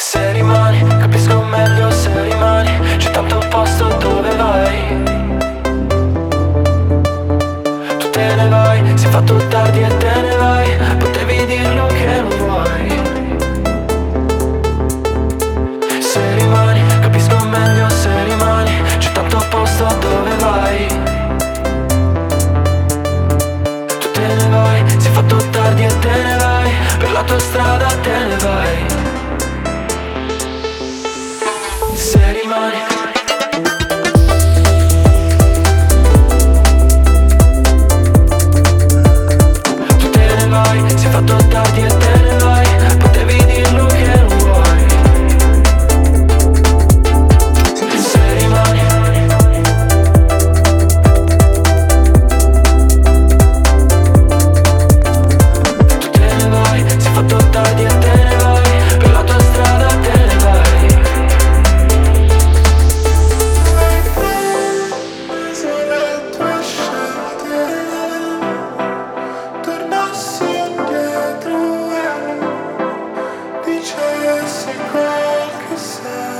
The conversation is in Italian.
Se rimani, capisco meglio se rimani. C'è tanto posto dove vai. Tu te ne vai, si è fatto tardi e te ne vai. Potevi dirlo che non vuoi. Se rimani, capisco meglio se rimani. C'è tanto posto dove vai. Tu te ne vai, si è fatto tardi e te ne vai. Per la tua strada te ne vai. Se rimani. Tu te ne vai, si è fatto tardi e te ne vai. Potevi dirlo che non vuoi. Se rimani. Tu te ne vai, si è fatto tardi e te ne vai. Per la tua strada te ne vai. Se le tue scelte tornassi indietro e dicessi quel che sei.